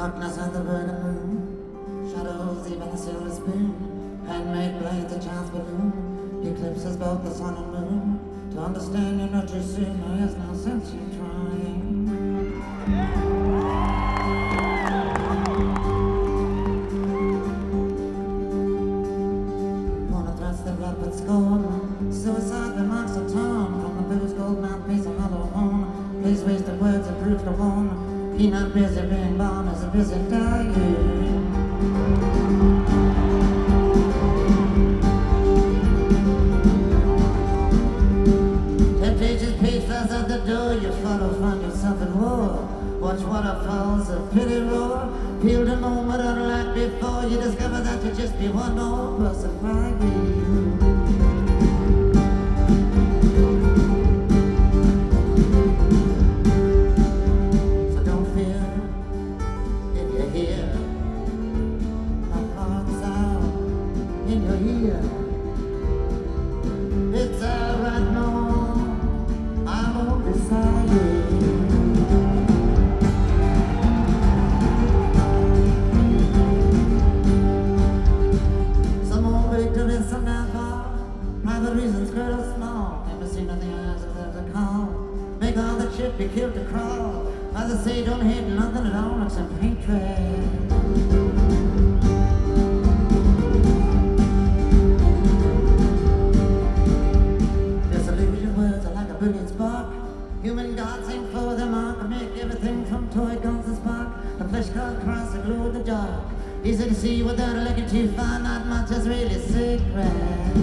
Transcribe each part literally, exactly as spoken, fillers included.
Darkness and the burning moon, shadows even a silver spoon, handmade blades, a child's balloon, eclipses both the sun and moon. To understand you're not too soon, there is no sense in trying. Wanna thrust the blood but scorn, suicide remarks are torn from the booze gold mouthpiece of hollow horn. Please wasted words are proof to warn. He not busy being born, is a busy dying. Temptation's page flies out the door, you follow, find yourself in war. Watch waterfalls, a pity roar. Feel the moment unlike before, you discover that you just be one more person crying. It's alright, no, I won't decide. Some old victory, some downfall. Private reasons, great or small. Never seen in the eyes of there's a call. Make all the shit be killed to crawl. As I say, don't hate nothing at all except hatred. Brilliant spark. Human gods aim for their mark, make everything from toy guns to spark. The flesh called cross, the glow in the dark. Easy to see without looking too far, not much is really secret.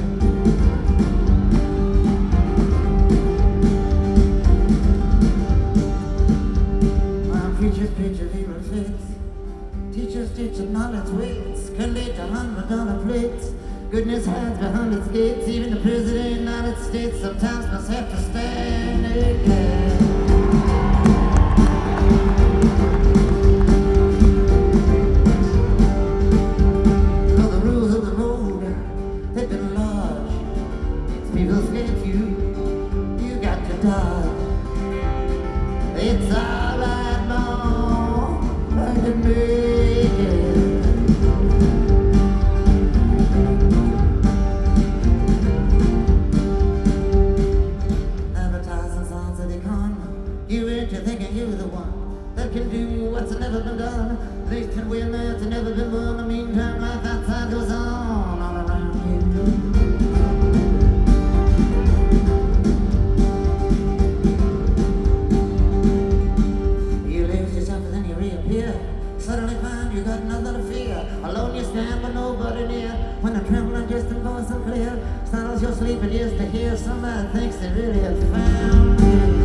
Preachers preach of evil fates. Teachers teach of knowledge waits. Can lead to hundred dollar plates. Goodness hides behind its gates. Even the President of the United States sometimes must have to stand again. So the rules of the road, they've been large. People get you, you got to dodge. It's alright, no, I can make it. Can do what's never been done. They can win that's never been won. In the meantime, life outside goes on all around you. You lose yourself and then you reappear. Suddenly find you got nothing to fear. Alone you stand but nobody near. When the trembling distant voice unclear startles your sleep and ears to hear somebody thinks they really have found you.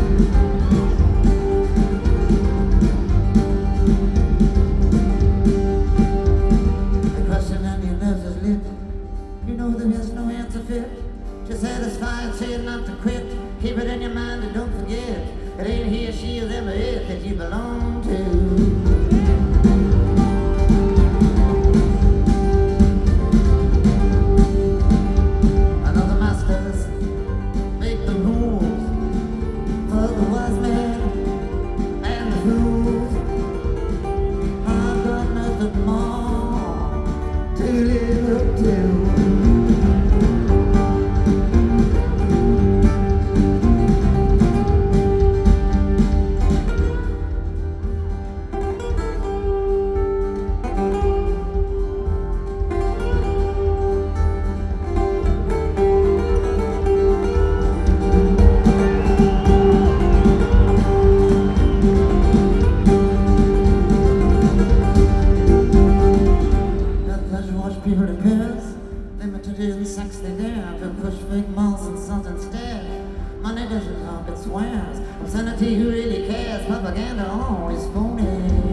Satisfied, saying not to quit. Keep it in your mind and don't forget. It ain't he or she or them or it that you belong to. I know the masters make the rules for the wise men and the fools. I've got nothing more to live up to. People to Paris, limited in sex they dare, but push fake malls and sons instead. Money doesn't talk, it swears. Obscenity, who really cares? Propaganda always phony.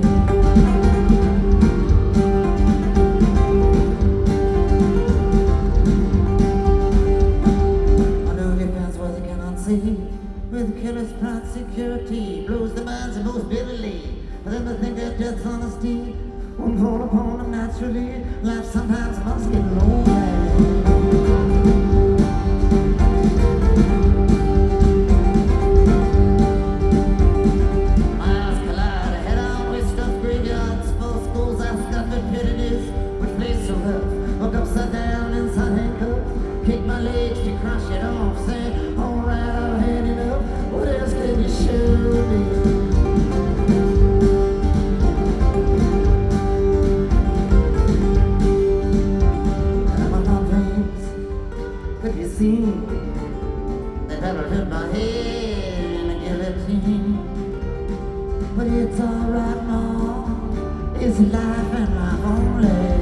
I know defense what they cannot see. With killer's pride, security blows the minds the most bitterly. For them to think that death's honesty won't fall upon them naturally. Life sometimes must get lonely. My eyes collide, head on with stuffed graveyard pick my legs to cross it off, saying, alright, I've had enough. What else can you show me? I'm on my face. Have you seen? They've ever put my head in a guillotine. But it's alright, Mom. It's life and life only.